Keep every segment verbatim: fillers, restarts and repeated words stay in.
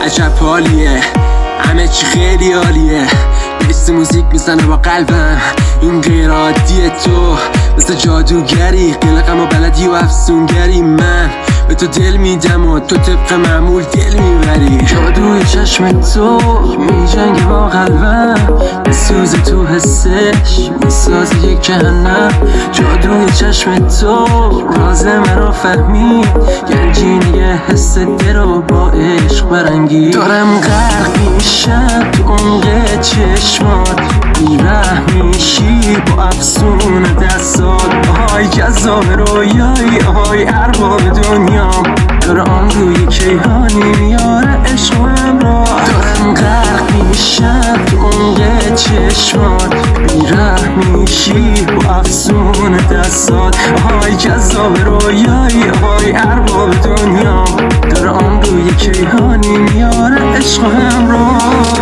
عجب حالیه، همه چی خیلی عالیه. بیست موزیک میزنه با قلبم، این غیر عادیه. تو مثل جادوگری، قلقم و بلدی و افسونگری. من به تو دل میدم و تو طبق معمول دل میبری. جادوی چشم تو میجنگه با قلبم، میسوزه تو حسش میسازه یک جهنم. جادوی چشم تو راز منو فهمید، گنجینه حس دل رو با عشق برنگی. دارم غرق میشم تو عمق چشمات، بیره میشی با افسون دستات. آهای جذاب رویایی، آهای ارباب دنیام، داره آن روی کیهانی میاره عشقم را. دارم غرق میشم تو عمق چشمات، بیره میشی با افسون دستات. آهای جذاب رویایی، آهای ارباب دنیام، داره آن روی کیهانی میاره عشقم را.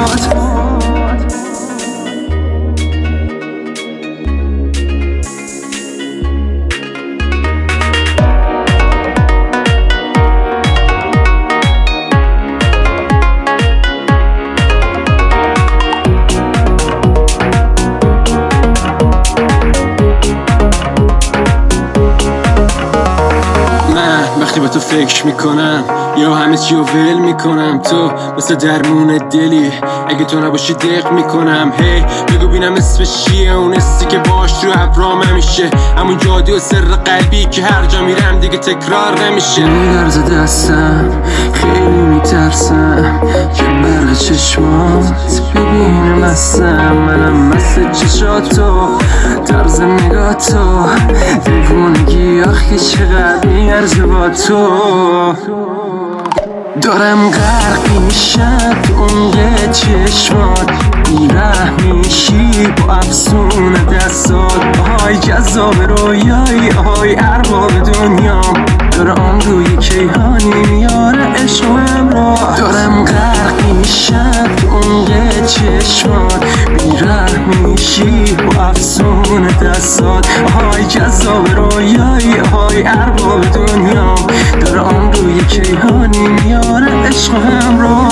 وقتی به تو فکر میکنم یا همه چی رو ول میکنم، تو مثل درمون دلی، اگه تو نباشی دق میکنم. هی hey, بگو بینم اسمش چیه، اون حسی که باش رو ابرام همیشه، همون جادو و سر قلبی که هر جا میرم دیگه تکرار نمیشه. میلرزه دستم، خیلی میترسم که برق چشمات ببینه مستم. منم مثل چشاتو، طرز نگاه تو، دیوونگی آخی چقدر میارزه با تو. دارم غرق میشم تو عمق چشمات، بیره میشی با افسون دستات. آهای جذاب رویایی، آهای ارباب دنیام، داره آن روی کیهانی میاره عشقم را. دارم غرق میشم تو عمق چشمات، بیره میشی با افسون دستات. آهای جذاب رویایی، آهای ارباب دنیام، داره آن روی کیهانی میاره عشقم را.